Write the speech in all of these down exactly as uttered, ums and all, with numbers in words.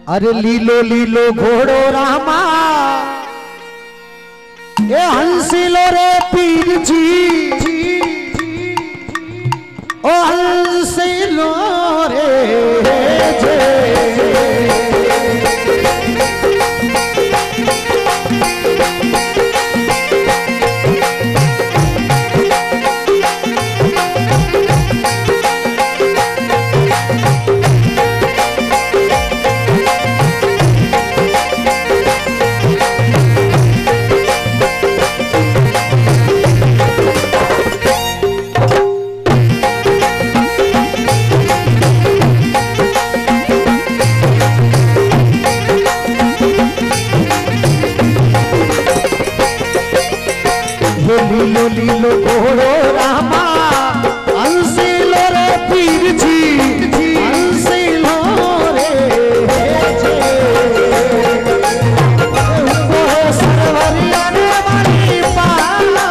अरे लीलो लीलो घोड़ो रामा ए हंसिलो रे पीर जी ओ हंसिलो रे जे लीलो लीलो घोड़ो रामा हंसिलो रे पीर जी हंसिलो रे जे वो सरवरिया ने वाली पाला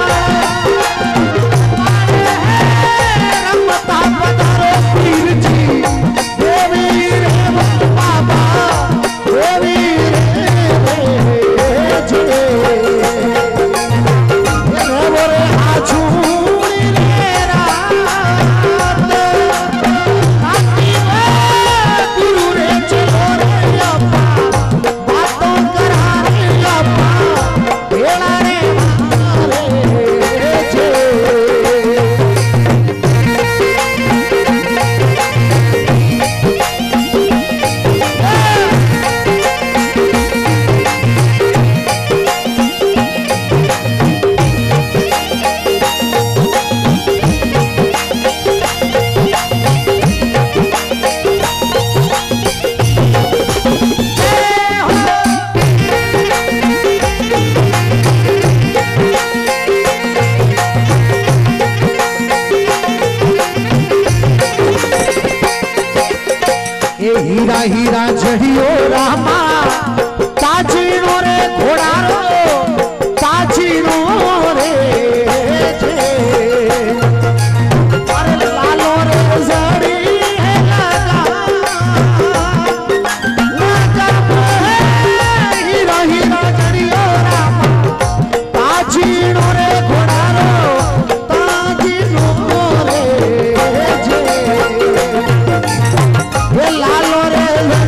रमता पधारो पीर जी देवी रे बाबा देवी रे जे हीरा हीरा जड़ियो रामा ताजीनो रे घोड़ारो ताजीनो रे जे अरे लालो रे जड़ी है लगा लगा हीरा हीरा जड़ियो रामा ताजीनो रे घोड़ारो ताजीनो रे जे ये लालो रे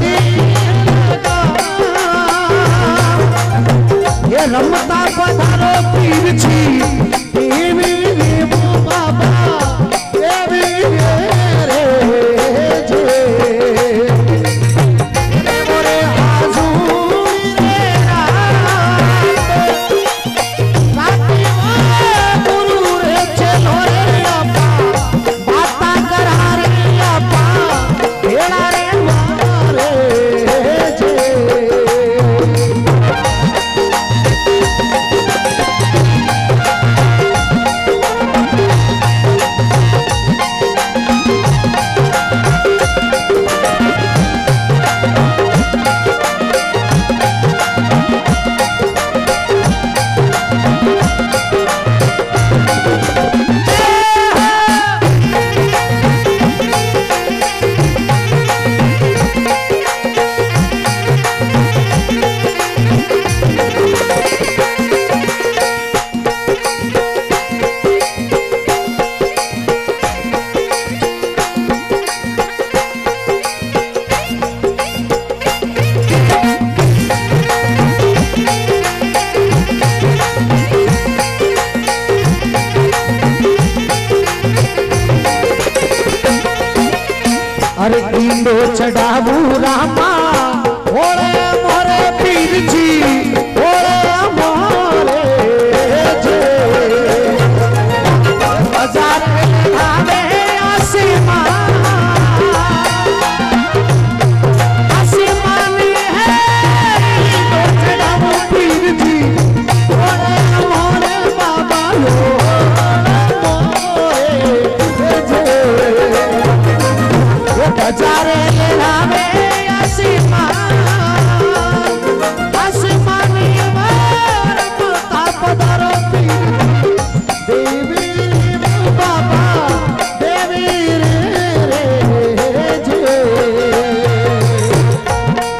ये रमता पधारो पीर जी देवी रे बाबा देवी रे जे मोरे आजूरी रे राती गुरु रे चलो रे अपा बाता करा रे अपा भेड़ा रे मारे जे अरे इंदो चढ़ावू रामा ओरे मोरे पीर जी ओरे मोरे जे बाजार में आवे आसमान आसमान है इंदो चढ़ावू पीर जी ओरे मोरे बाबा लो बाजारे लावे आसमान आसमान में रमता पधारो देवी बाबा देवी रे जे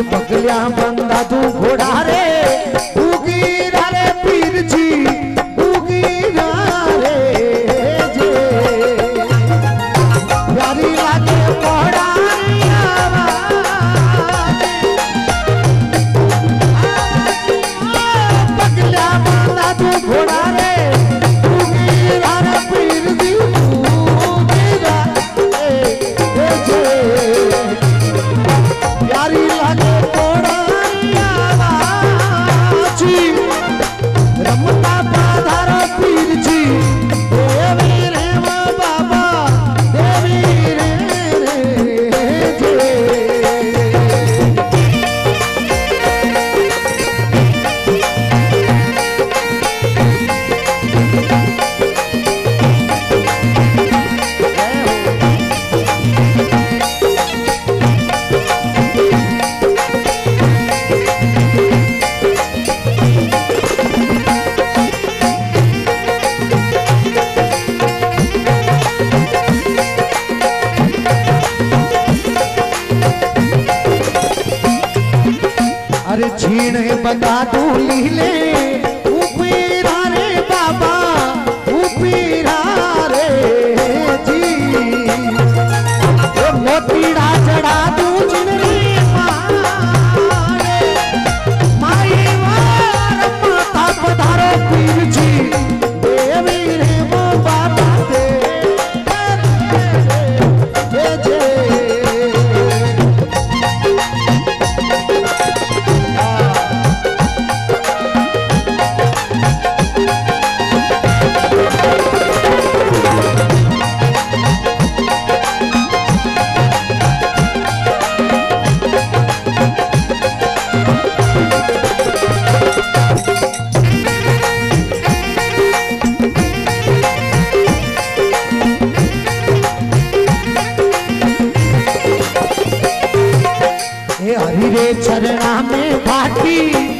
फिर पगलिया बंदा तू घोड़ा रे उगीरा रे पीर जी उगीरा रे जे यारी लागे कोड़ा पगलिया बंदा तू घोड़ा रे उगीरा रे पीर जी उगीरा रे जे यारी लागे रमता पाधारो पीर जी देवी रे वो बाबा देवी रे जे अरे छीण बता तू लीले उपीरा रे बाबा उपीरा रे जी मोतीड़ा चढ़ा तू जिनरी मारे माई वार माता पधारो पीर जी देवी रे वो बाबा दे जे जे हरि रे चरणा में भाटी